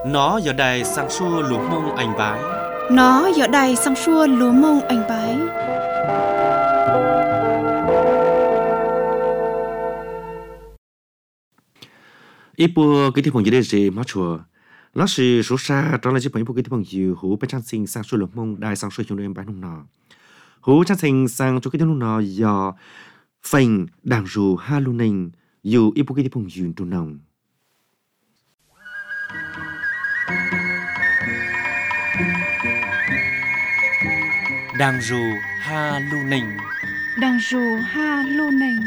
Nó giờ đây sang xua lúa mông anh bái. Nó giờ đây sang xua lúa mông anh bái. Ít bữa cái phong gì đấy mà chùa. Nó是số xa đó là chỉ phải bộ cái phong gì hú bên trang sinh sang xua lúa mông đại sang xua chúng em bán nông nọ. Hú trang sinh sang cho cái nông nọ giờ phình đàng rù ha lu ninh dù ít bộ cái phong gì tu nông. Đàng rù ha lu ninh. Đàng rù ha lu ninh.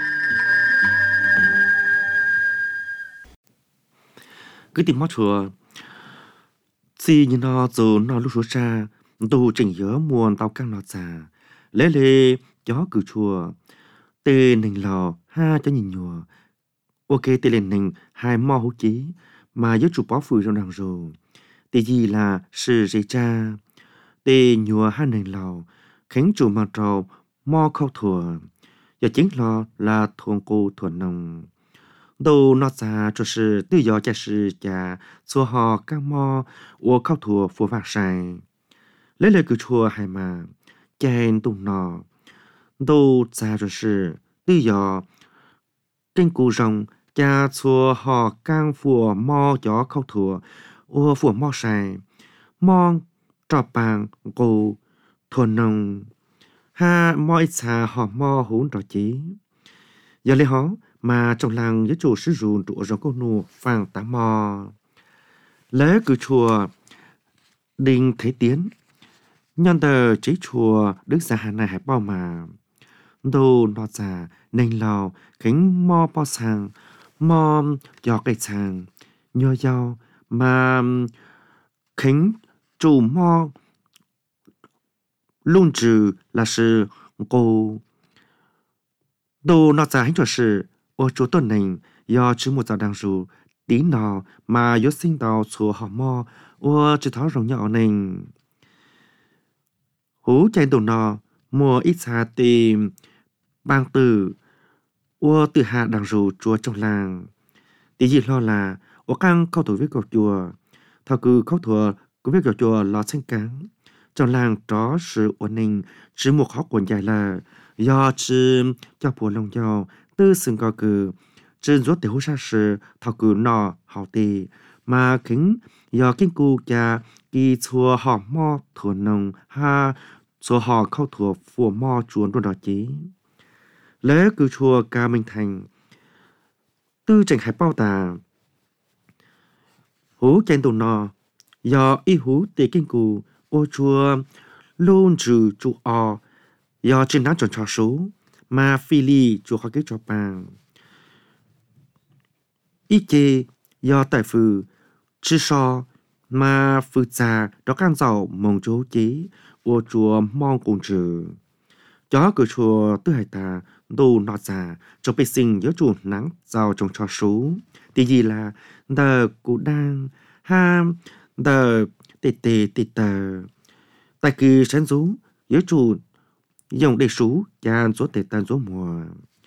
Cái tìm mót chùa xì như nó dù nó lúc số xa tu trình nhớ muôn tao căng nó già lê lê gió cử chùa tê nình lò ha cho nhìn nhùa ok tê lên nình hai mò hú chí mà nhớ chụp bó phùi trong đằng rồi tê gì là sự dây cha tê nhùa ha nình lò khánh chủ mà trầu mò khâu thùa giờ chính lo là thuồng cô thuần nồng đâu nó ra cho sự tự do cho sự cha xua họ các mò của khâu thùa phù vạc sai lấy lời cử chùa hay mà chèn tùng nọ đâu ra cho sự tự do trên cù rồng cha xua họ càng phù mò cho khâu thùa của phù mò sai mò trọ bằng cô thuần nồng ha mò ít xa họ mò hốn trọ chí giờ lấy họ mà trong làng với chủ sử dụng trụ trong cô nụ phàng tá mò lễ cử chùa đình thế tiến nhân tờ chế chùa đức giả hà này hải bao mà đồ nọ giả nành lò khánh mò bao sàng mò giò cây sàng nhờ giàu mà khánh chủ mò luôn trừ là sự cô đồ nọ giả hành cho sự ô chỗ tuần này do chứ một giờ đang rủ tí nọ mà yếu sinh tàu số họ mò ô chứ tháo rồng nhỏ này hú chạy đồ nọ mua ít xa tìm bang tử ô từ hạ đang rủ chùa trong làng tí gì lo là ô căng khâu thủ với cột chùa thao cư khâu thủ của với cột chùa lọt xanh cắn trong làng đó sự ổn định chỉ một khó quần dài là do chứ cho bộ lòng giàu tư sừng cao cử trên rốt để hỗ trợ sự thảo cử nọ hảo tì mà kính do kinh cụ cha kỳ chùa họ mò thuần nông ha chùa họ khâu thuộc phù mò chuồn đồn đỏ chí lễ cử chùa ca minh thành tư trình hải bao tà hú chen tù nọ do y hú tì kinh cụ ô chùa luôn trừ trụ o do trên nắng tròn trò số mà phi ly chùa khó kết cho bằng ý chê do tại phừ chứ so mà phừ già đó can giàu mong chỗ chế của chùa mong cùng trừ chó của chùa tư hải tà đồ nọ già cho bê sinh nhớ chùa nắng giàu trong trò số thì gì là đờ cụ đang ha đờ tê tê tê tờ tại kỳ sáng rú nhớ chùa dòng đầy số cha số tệ tan số mùa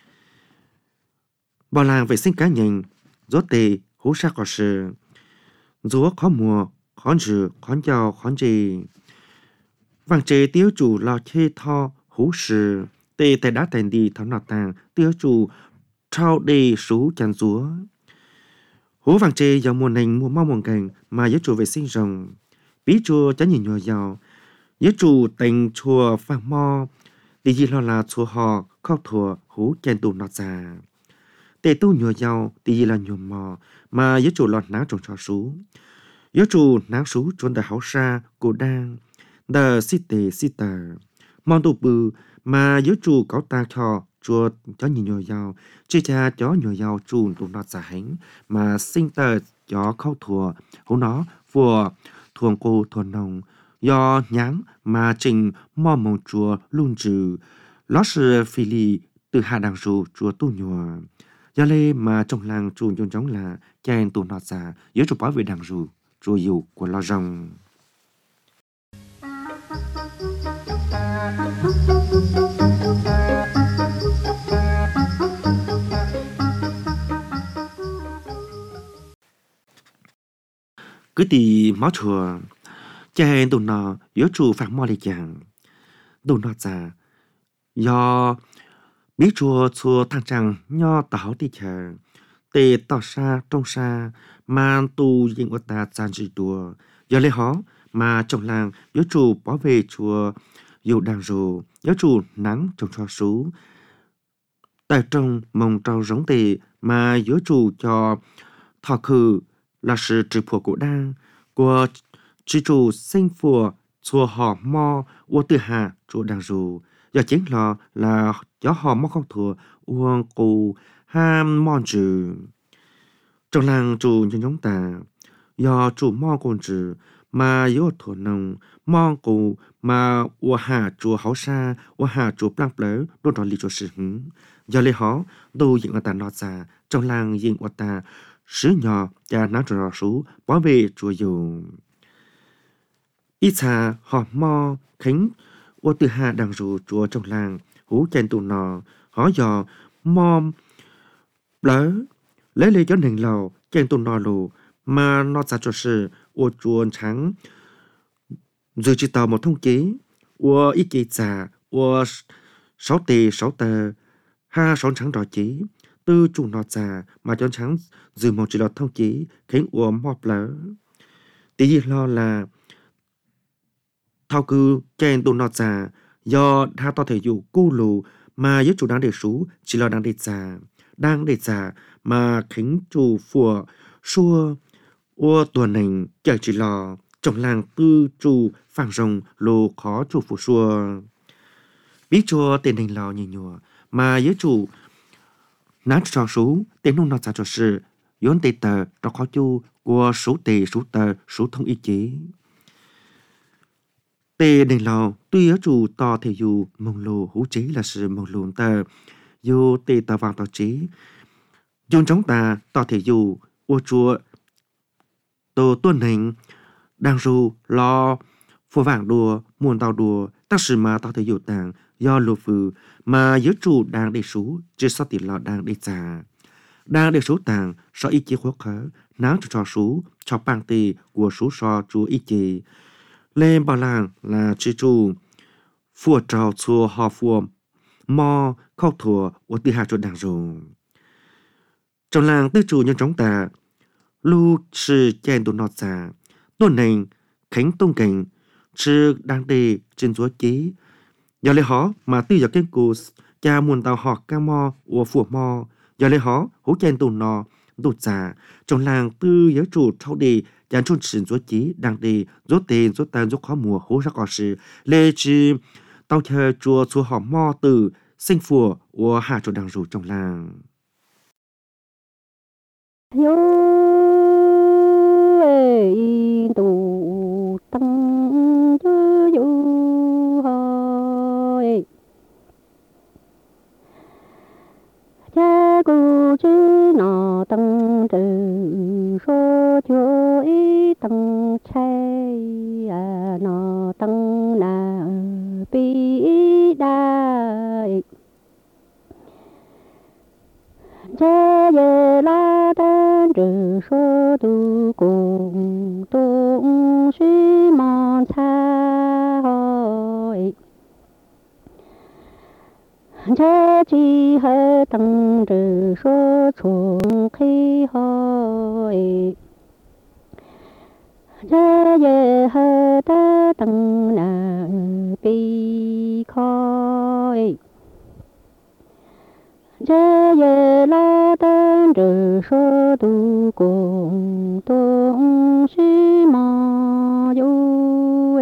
bảo làng vệ sinh cá nhân số tệ hú sa có sự số khó mùa khó trừ khó giàu khó gì vàng chế tiêu chủ lo chê tho hú sự tệ tại đá thành đi thảo nọ tàng tiêu chủ trao đi số chăn chúa hú vàng chế dòng mùa nành mùa mau mùa cảnh mà nhớ chủ vệ sinh rồng bí chùa chá nhìn nhỏ giàu nhớ chủ tình chùa vàng mò thì gì lo là chùa họ khóc thùa hú chen tù nọ già tê tu nhùa giàu thì gì là nhùa mò mà nhớ chủ lọt nắng trong trò sú nhớ chủ nắng sú trốn đời háo xa cô đang đờ xí tê xí tờ mong tù bự mà nhớ chủ có ta chùa chó nhìn nhùa giàu chia cha chó nhùa giàu chùn tù nọ già hánh mà sinh tờ chó khóc thùa hú nó vừa thuồng cô thuần nồng do nháng mà trình mò mong chùa luôn trừ ló sư phi lì từ hạ đằng rù chùa tu nhùa do lê mà trong làng chùa nhôn giống là chèn tù nọ già giữa chùa bảo vệ đằng rù chùa dù của lo rồng cứ tì máu chùa chè tụi nó yếu chủ phản mò lì chàng tụi nó già do biết chùa chùa thằng chàng nho tảo đi chờ tê tỏ xa trong xa mà tu yên của ta chán chỉ đùa giờ lấy hó mà trong làng yếu chủ bảo vệ chùa dù đang rù yếu chủ nắng trong cho sú tại trong mong trao giống tề mà yếu chủ cho thọ khử là sự trừ phổ của đăng của chỉ chủ sinh phùa chùa họ mò của từ hà chủ đang rù giờ chính là gió họ mò không thừa uông cụ ham mòn trừ trong làng chủ nhân giống ta do chủ mò con trừ mà yếu thổ nông mong cụ mà của hà chùa hảo xa của hà chùa blanc bleu đôi đó lý cho sự hứng giờ lấy họ đồ diện ở ta nọ xa trong làng diện ở ta sứ nhỏ cha nát trò sú bảo vệ chùa dù ít xa họ mò khánh của từ hà đằng rù chùa trong làng hú chen tụ nọ họ dò mom bleu lấy lấy cho nền lầu chen tụ nọ lù mà nó ra cho sự của chùa trắng rồi chỉ tàu một thông chí của ít kỳ già của sáu tờ ha sáu trắng đỏ chí từ chủ nó già mà cho trắng rồi một chỉ là thông chí khiến của mọp lỡ tí gì lo là thao cư chen tụ nó già do tha to thể dụ cu lù mà với chủ đang để sú chỉ là đang để già mà khiến chủ phùa xua ô tuần này chẳng chỉ là trong làng tư chủ phẳng rồng lô khó chủ phụ xua biết cho tiền hình lò nhìn nhùa mà với chủ nát cho số tiền nông nó ra cho sự vốn tệ tờ đó khó chu của số tờ số thông ý chí tệ đền lò tuy ở chủ to thì dù mong lô hữu chế là sự mong lùn tờ dù tệ tờ vào tờ chế dùng chống ta to thì dù ô chùa tổ tuân hình đang ru lo phô vàng đùa muôn tàu đùa tác sự mà tao thể dụ tàng do lô phừ mà giới chủ đang để sú chưa sao tiền lọ đang để già đang để sú tàng so ý chí khó khớ náo cho sú cho bang tì của sú so chú ý chí lên bảo làng là chỉ chủ phùa trào chùa họ phùa mò khâu thùa của tư hạ cho đang dùng trong làng tư chủ nhân chống ta lưu sư chen tụ nọt già tuần này khánh tông cảnh sư đang đi trên chúa chí giờ lấy họ mà tư giờ kênh cụ cha muôn tàu họ ca mò của phùa mò giờ lấy họ hú chen tụ nọ tụ già trong làng tư giới chủ thâu đi dàn chôn sử chúa chí đang đi rốt tiền rốt tàn rốt khó mùa hú ra có sự lê chi tàu chờ chùa chùa họ mò từ sinh phùa của hạ chỗ đang rủ trong làng tụ tăng chư du hơi cha cu chư nọ tăng trừ số chúa ý tăng chay nọ tăng na bi đại cha ye la tan trừ số tu cùng tung suy mòn xa hội cha chi hơi tăng trừ số chuồng khi hội cha ye hơi ta tăng na bi khói cha ye la tan trừ số tu cùng tung suy mò du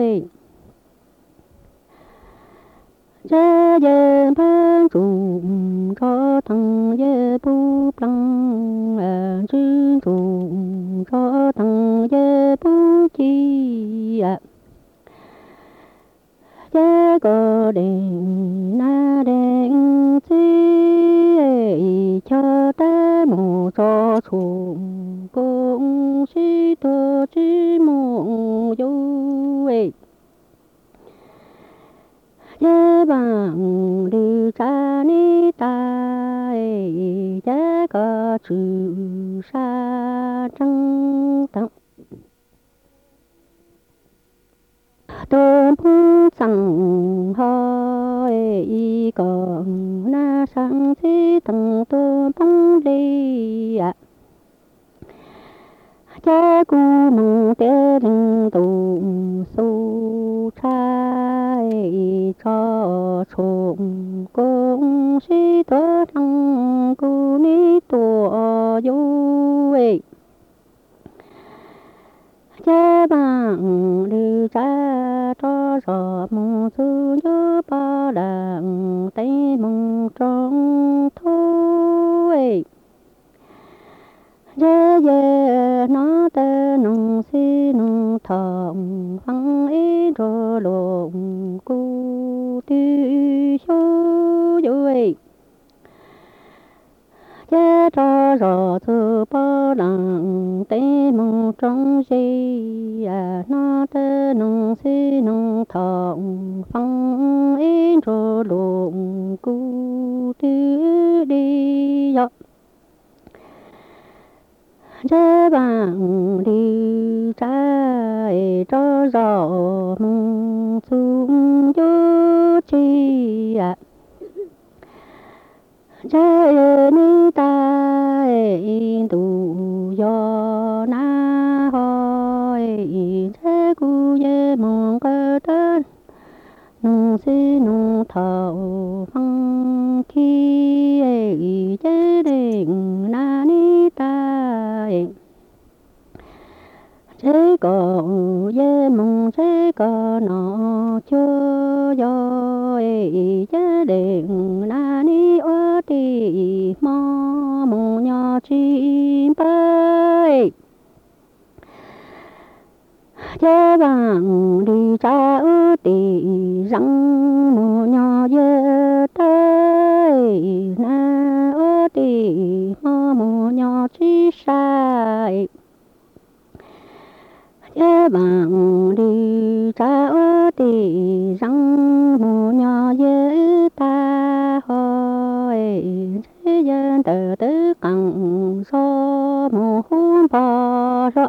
cha ye ban trùng cho tăng ye bu băng chư trùng cho tăng ye bu chi cha có đèn na đèn chi cho ta mù cho trùng cũng suy tô chi mù du cha bằng đi cha ni ta cha có chữ sa trăng tặng phong chẳng hỏi còn na sang chỉ thằng tôi bóng đi cha cu mong té linh tù su trai cho trộm công sĩ tớ thằng cu ni tổ du cha bằng đi cha cho rõ mong su nhớ ba đằng tay mong trong thôi dễ dễ nó tê nung si nung thòng phăng ý rô lộn cu tư xô dối dễ cho rõ thư bó đằng tê mong trong gì nó tê nung si nung thòng phăng ý rô lộn cu tư đi dọc chế bằng đi trái cho rõ mong xuống vô chi chế ni ta tu do na hỏi chế cu ye mong cơ tên nung si nung thầu phăng khi chế định na ni ta chế có ye mong chế có nó chưa do chế định na ni ở đi mò mong nhỏ chim bay chế bằng đi cha ư tì răng mù nhỏ dê tê na ư tì mò mù nhỏ chi sai chế bằng đi cha ư tì răng mù nhỏ dê ta hỏi chế dân tờ tứ cẳng so mù hôn bò rọ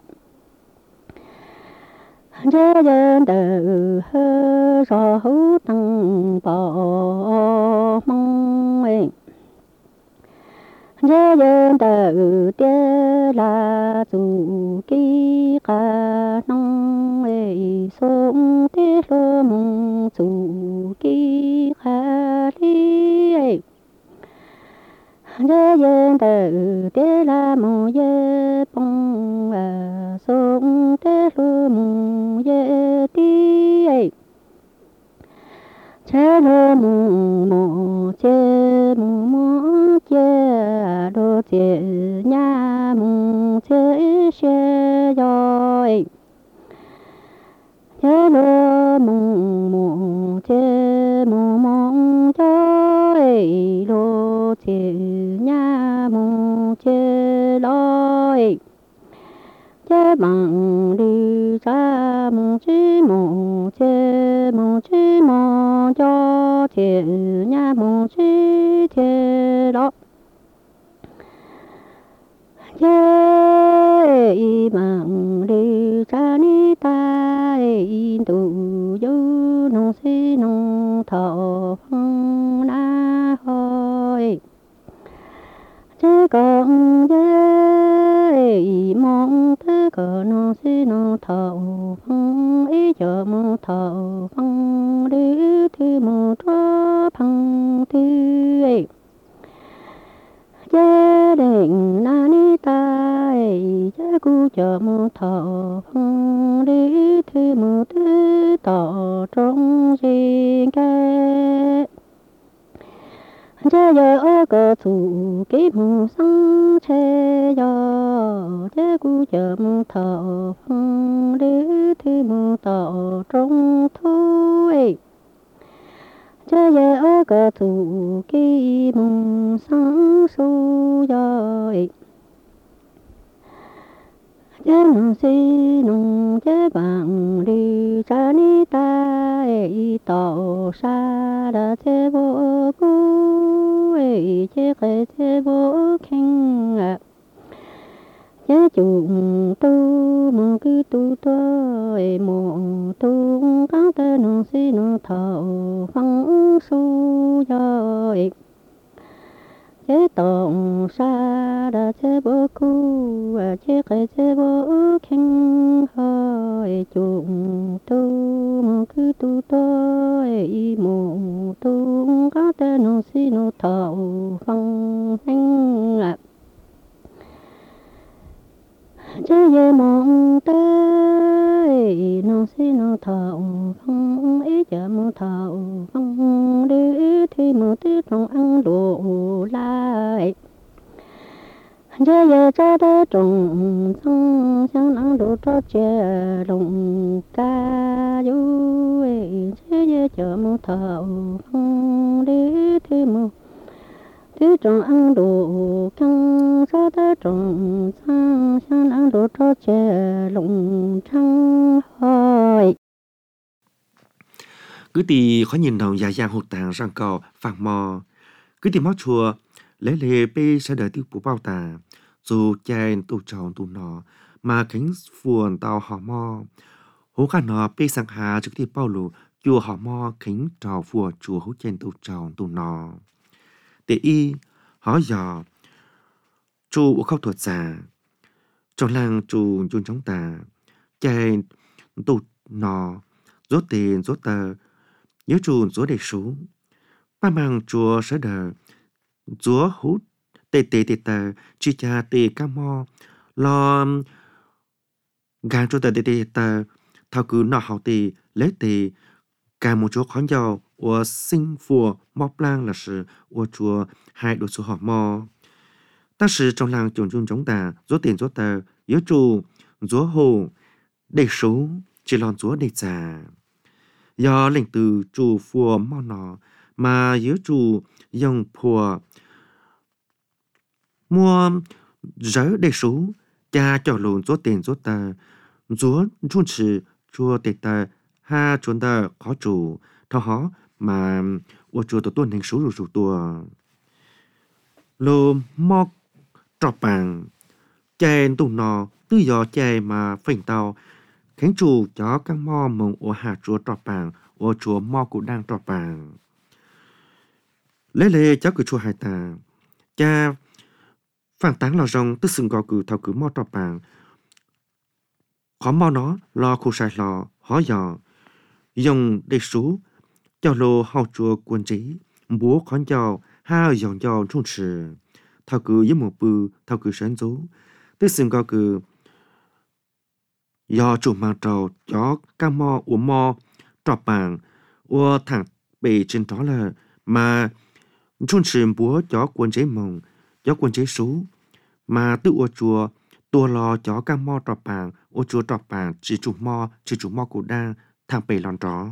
chế dân từ hơ rõ hữu tăng bỏ mong chế dân từ tía là dù ký cả nông sống tía lô mong dù ký khá đi chế dân từ tía là mong dê bông sống tía lô mong dê đi chế lô mong mong chế mong mong chế đô chế nhà mong chế xe rồi chế lô mong mong chế mong mong chơi lô chế nhà mong chế lôi chế bằng đi ra mong chí mong cho chế nhà mong chí chế đó chế bằng đi ra ni ta tu du nông si nông thọ phong na hồi chế còn chế mong thế cờ nông si nông thọ phong ý chờ mong thọ phong đi thi mong cho phong thi chế định na ni ta chế cu chờ mong thọ phong đi thi mong tư tỏ trong riêng cái chế giờ ở cờ thủ ký mong sáng chế do chế cu chờ mong thọ phong đi thi mong tỏ trong thu chế giờ ở cờ thủ ký mong sáng su do chế nông si nông chế bằng đi cha ni ta tỏ xa đã chế vô cu chế khế chế vô khen chế chủ tu mù cứ tu tôi mù tu các tên nó xin nó thọ phăng su rồi chế tổng sa đã chế bố cu chế cái chế bố khen hơi chủ tu mù cứ tu tôi mù tu các tên nó xin nó thọ phăng hành ạ chế ye mong tới nó xin nó thọ phong ý chợ mù thọ phong đi thì mù tí trong ăn đồ lại chế ye cho tới trồng xong sáng ăn đồ cho chè đồng ca du chế ye chợ mù thọ phong đi thì mù thứ trồng ăn đồ căng sao tới trồng sang sang ăn đồ cho chè lồng trăng hơi cứ tì khó nhìn đồng già giang hụt tàng răng cò phàng mò cứ tì móc chùa lấy lề bê sẽ đợi tiêu bố bao tà dù chèn tù tròn tù nọ mà cánh phuồn tàu hò mò hố khả nọ bê sang hà trực tiếp bao lù chùa hò mò cánh trò phùa chùa hố chèn tù tròn tù nọ để y hỏi dò chu khóc thuật già trong làng chu chun chống tà chèn tù nọ rốt tiền rốt tờ nhớ chu rốt để số ba mang chùa sẽ đờ chúa hút tê tê tê tờ chi cha tê ca mò lo gan cho tờ tê tê tờ thao cứ nọ hậu tê lấy tê cả một chỗ khó giàu của sinh phùa mọc lang là sự của chùa hai đồ số họ mò ta sự trong làng chồn chun chống tà rốt tiền rốt tờ nhớ chu rốt hồ để số chỉ lon chúa để già do lệnh từ chủ phùa mò nọ mà nhớ chu dòng phùa mua rỡ để số cha cho lồn rốt tiền rốt tờ rốt chun chỉ chùa tê tờ ha chuẩn tờ khó chủ thọ hó mà ô chùa tổ tuần hình số rủ rủ tua lô mò trọp bằng chèn tù nọ tư dò chè mà phình tàu khánh chủ cho các mò mong ô hạ chùa trọp bằng ô chùa mò cũng đang trọp bằng lấy lê cháu cứ chùa hai tà cha phản tán lò rong tức sừng gò cử thảo cứ mò trọp bằng khó mò nó lo khu sai lò hó dò dùng để số cho lô hậu chùa quân trí bố khán cho ha dòng cho trung sử thao cứ với một bư thao cứ sáng dấu tức xưng có cứ do chủ mang trầu cho các mò của mò trọp bằng của thằng bề trên đó là mà trung sử bố cho quân chế mộng cho quân chế số mà tự ở chùa tua lo cho các mò trọp bằng ở chùa trọp bằng chỉ chủ mò của đang thằng bề lon rõ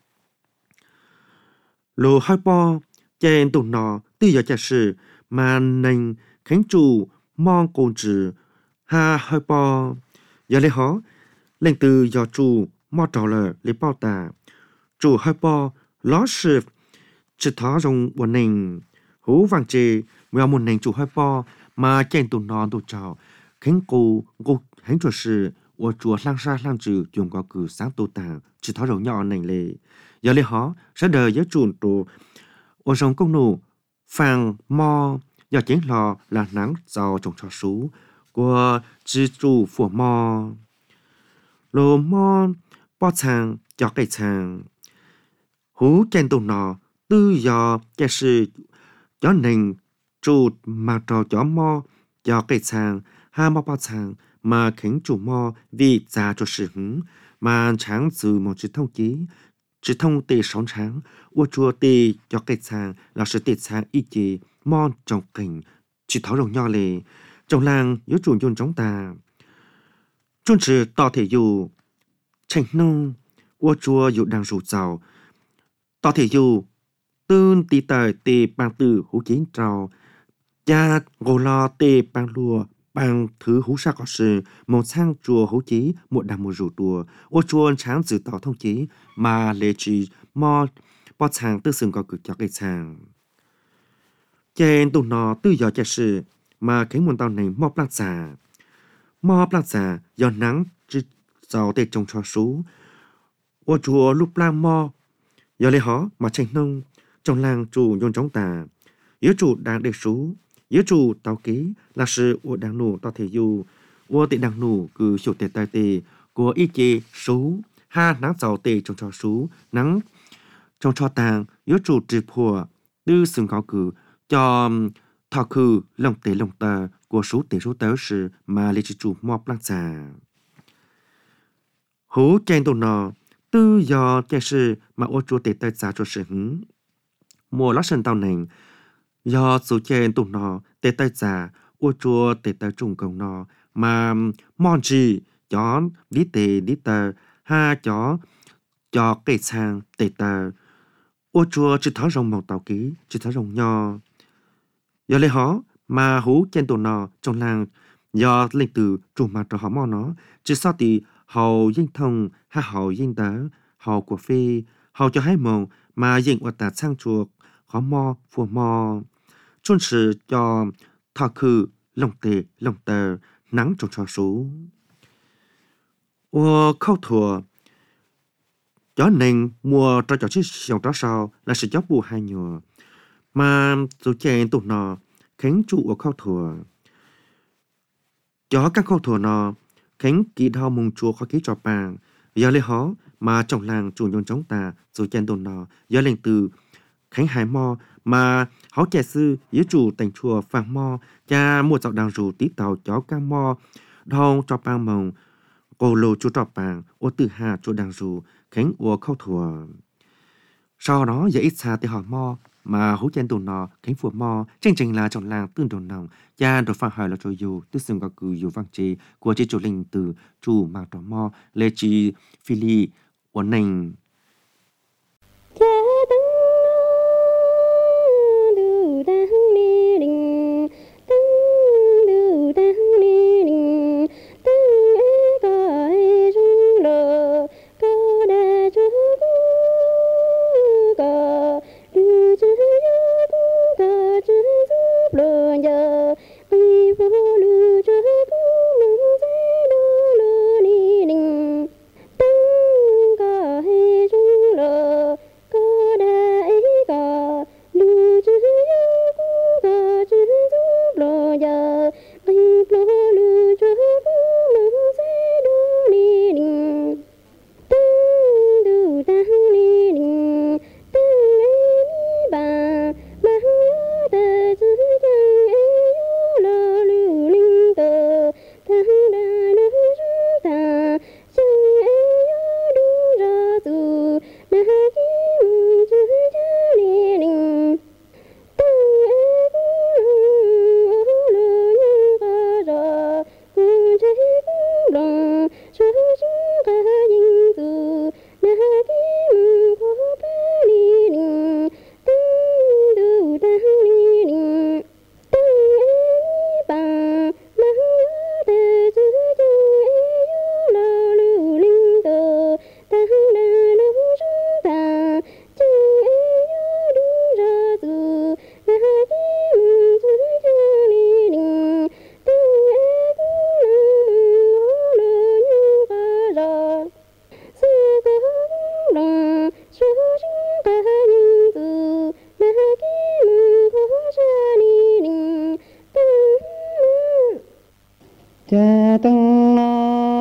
lô hai po chèn tụng nọ tư giờ giả sử mà nành khánh chủ mong côn trừ ha hai po giờ lấy hó lệnh từ giờ chủ mò trò lờ lấy bao tà chủ hai po ló sự chỉ thó rong buồn nành hú vàng chê mèo một nành chủ hai po mà chèn tụng nọ tụ trò khánh cô khánh chủ sự ở chùa lang sa lang trừ dùng có cử sáng tu tàng chỉ thó rong nhỏ nành lệ giờ lấy hó sẽ đời giới chuồn tụ ở trong công nụ phàng mò giờ chén lò là nắng giàu trồng trò sú của chỉ chủ phù mò lô mò bao chàng cho cây chàng hú chèn tụ nọ tư giờ cái sự gió nền chủ mà trò gió mò cho cây chàng ha mò bao chàng mà khánh chủ mò vì già cho sự hứng mà sáng từ một chữ thông chí chỉ thông tê sống sáng ô chùa tê cho cây chàng là sự tê chàng y chế mon trồng cảnh chỉ tháo rồng nho lề trong làng nhớ chuồn chôn chống tà chôn sự tỏ thể dù tranh nông ô chùa dù đang rủ giàu tỏ thể dù tương tì tờ tê bằng từ hú chiến trào cha gồ lo tê bằng lùa bằng thứ hú sa có sự một sang chùa hú chí một đàm một rủ đùa ô chuồn sáng dự tỏ thông chí mà lệ trì mò bó chàng tư xưng có cực cho cây chàng chèn tù nọ tư dò chả sự mà cái nguồn tàu này mò plang giả mò plăng giả do nắng chứ giàu tê trồng cho số ô chùa lúc lang mò do lấy hó mà tranh nông trong làng chủ nhôn chống tà yếu chủ đang để số yếu chủ tàu ký là sự ô đang nổ tao thể dù ô tệ đang nổ cứ chủ tệ tài tệ của ý chế số ha nắng giàu tê trồng cho số nắng trong cho tàng yếu chủ trì phùa tư sừng cao cử cho thọ khử lòng tờ của số tớ sự mà lê chỉ chủ mò plăng giả hú chen đồ nọ tư do cái sự mà ô chúa tê tờ giả cho sự hứng mùa lót sân tàu nành do số chen đồ nọ tê tờ giả ô chúa tê tờ trùng cầu nọ mà mòn gì chó đi tờ ha cho cây sang tê tờ ô chúa chỉ tháo rồng màu tàu ký chỉ tháo rồng nho do lấy hó mà hú chen đồ nọ trong làng do lên từ trùng mặt cho họ mò nó chỉ sao thì hầu yên thông ha hầu yên đá hầu của phi hầu cho hai màu mà yên ở tạt sang chuộc khó mò phù mò chôn sự cho thọ khử lòng tờ nắng trong cho số ô khâu thùa gió nền mùa cho chiếc dòng đó sau là sự gió bù hai nhựa mà dù chèn tụt nọ khánh trụ ở khâu thùa gió các khâu thùa nọ khánh kỳ đau mùng chùa khó ký cho bàng giờ lấy hó mà trong làng chủ nhôn chống tà rồi chen đồn nọ giờ lên từ khánh hải mò mà hó trẻ sư yếu chủ thành chùa vàng mò cha mua dạo đàng rủ tí tàu chó cang mò đong cho bàng mồng cô lô chú trọ bàng ô từ hà chú đàng rủ khánh ô khâu thùa sau đó giờ ít xa thì hỏi mò mà hú chen đồn nọ khánh phù mò trình là trong làng tương đồn nòng cha đột phá hỏi là cho dù tức xưng có cử dù vang chế của chế chủ linh từ chủ mang trò mò lê chi phi ly ổn nành cha tăng lo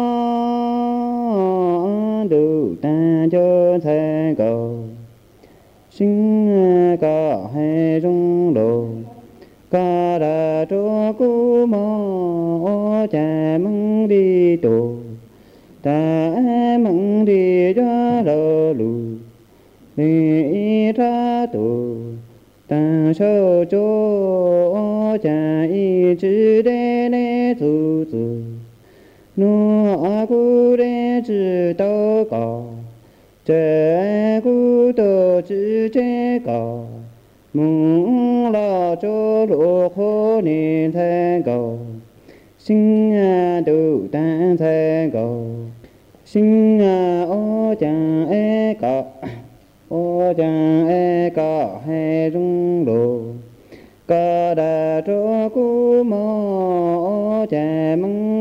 đủ ta cho thế cầu sinh cả hai trong đồ cả đã cho cô mò cha măng đi tổ ta măng đi cho lỡ lù đi ra tổ ta sâu cho cha y chữ đê nê tu tu nó cu đê chữ tao cỏ chế cu tao chữ chế cỏ mong lo cho lỗ khô nên thế cầu sinh đủ ta thế cầu sinh ô cha e cỏ ô cha e cỏ hay rung đồ ca đà cho cú mò cha măng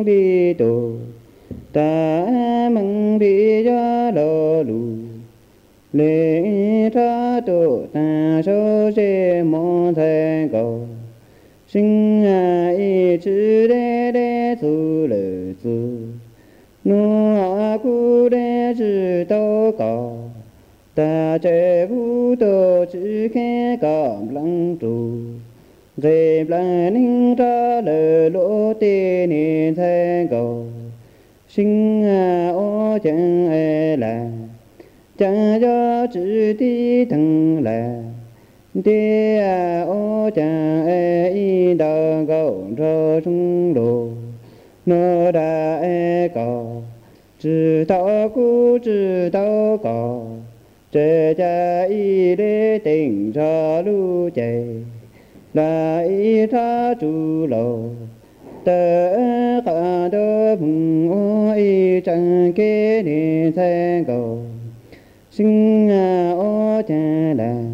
mừng đi tổ ta mừng đi cho lô lù lệ ra tổ ta số chế mô thành cầu sinh ai chữ đế tu lệ tu nô cu đế chữ tâu cầu ta chế vũ tổ chữ khe cảm lăng trụ dẹp lại ninh ra lời lỗ tê nì thành cầu sinh ô chẳng ai là chẳng cho chữ tí thằng là tê ô chẳng ai đào cầu cho trung đồ nó đã cầu chữ tao cú chữ tao cầu chế cha y đế tình cho lưu chạy lại ra chủ lầu tớ cả đơ phùng ôi chẳng kế đi thành cầu sinh ô cha đà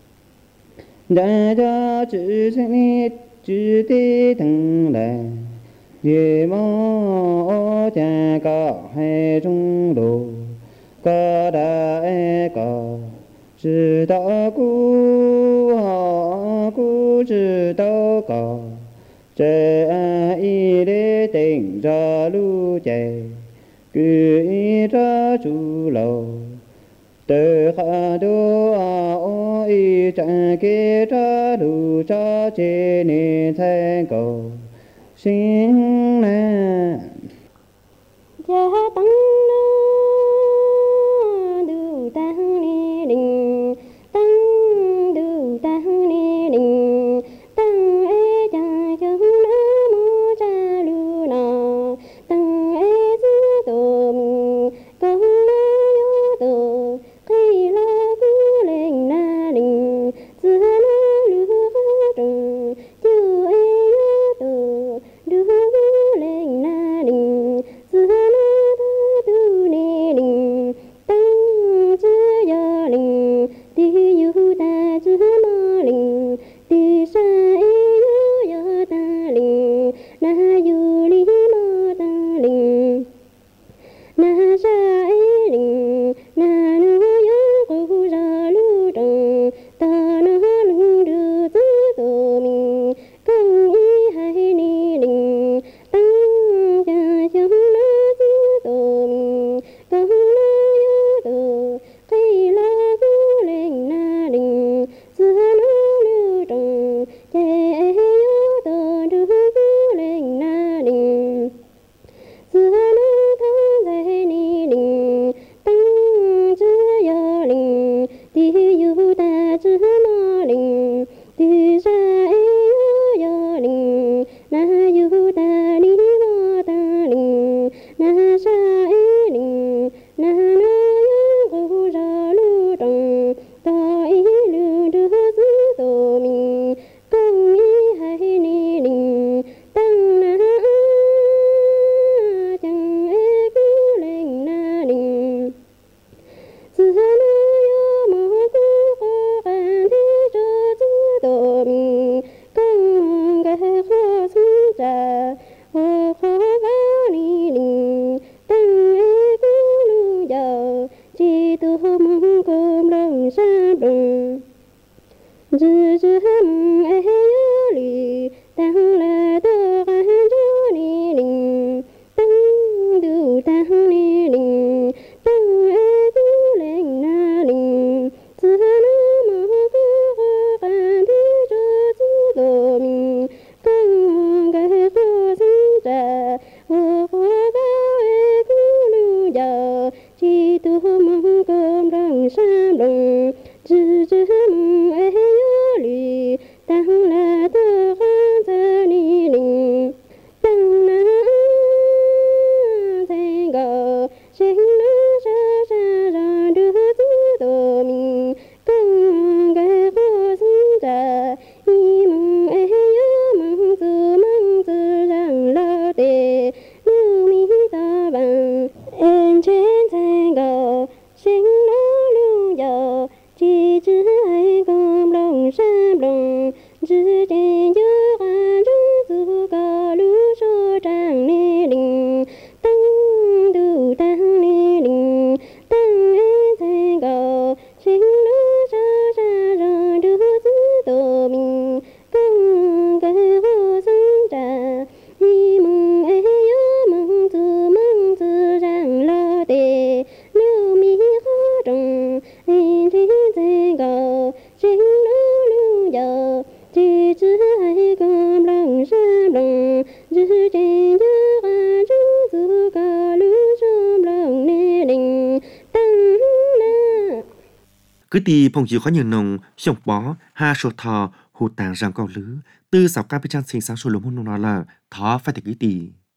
đã cho chữ sinh chữ tí thằng là về mô ô cha có hay trung đồ có đã có chữ tao cú họ cú chữ tao có chế ai để tình cho lưu chạy cứ ý ra chủ lầu từ khả đô ôi chẳng kế ra đủ cho chế nên thành cầu sinh nè cha tăng du tăng ni đình tăng du tăng ni đình tăng e cha chung nam mô cha lu na tăng e sư tổ công na yo tổ khi la cu lên na đình sư na lu trùng chu e yo tổ du lên na đình sư na cứ tì phong chiếu khó nhiều nồng xong bó ha sổ thò hồ tàng ràng cao lứ tư sào ca bên trang sinh sáng sổ lùm hôn nó là thó phải thể cứ tì